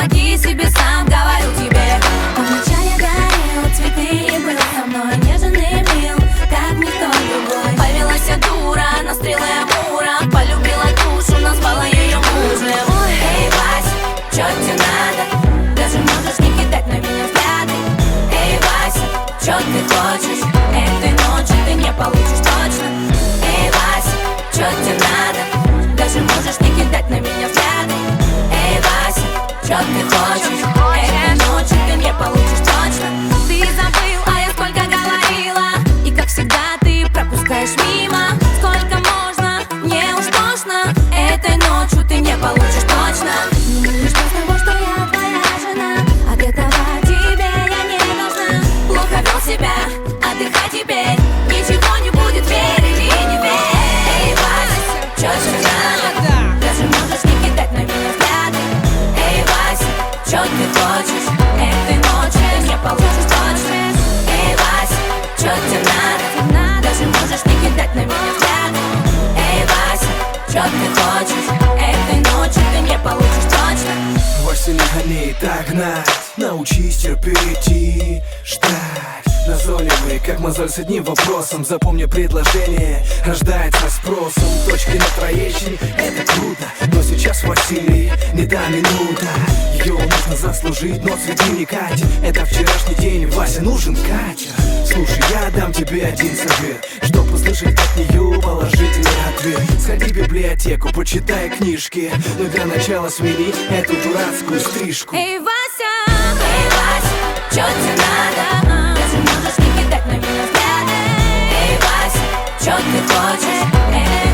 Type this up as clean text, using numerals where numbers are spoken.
помоги себе сам, говорю тебе. Он вначале горел, цветы и был со мной нежен и мил, как никто другой. Повелась я дура, на стрелы Амура, полюбила душу, назвала ее мужем. Эй, Вася, чё тебе надо? Даже можешь не кидать на меня взгляды. Эй, Вася, чё ты хочешь? Этой ночью ты не получишь точно. Эй, Вася, чё тебе надо? Даже можешь не кидать на меня взгляды. Эй, Вася, чё ты хочешь? Этой ночью ты не получишь точно. Ты забыл, а я сколько говорила, и как всегда ты пропускаешь мимо. Сколько можно, мне уж тошно. Этой ночью ты не получишь точно. Ну и что с того, что я твоя жена? От этого тебе я не должна. Плохо вел себя, отдыхай теперь. Ничего не будет, верь или не верь. Эй, Вася, чё тебе надо? Даже можешь не кидать на меня взгляды. Эй, Вася, чё ты хочешь? Этой ночью ты не получишь точно. Эй, Вася, чё тебе надо? Даже можешь не кидать на меня взгляды. Эй, Вася, чё ты хочешь? Этой ночью ты не получишь точно. Вася, не гони, так гнать. Научись терпеть и ждать. Назойливый, как мозоль с одним вопросом. Запомни, предложение рождается спросом. Точки на троечке, это круто. Но сейчас Василий не та минута. Ее нужно заслужить, но цветы не катит. Это вчерашний день, Вася, нужен катер. Слушай, я дам тебе один совет, чтоб услышать от нее положительный ответ. Сходи в библиотеку, почитай книжки, но для начала смени эту дурацкую стрижку. Эй, Вася, чё тебе надо? Даже можешь не кидать на меня взгляды. Эй, Вася, чё ты хочешь? Эй,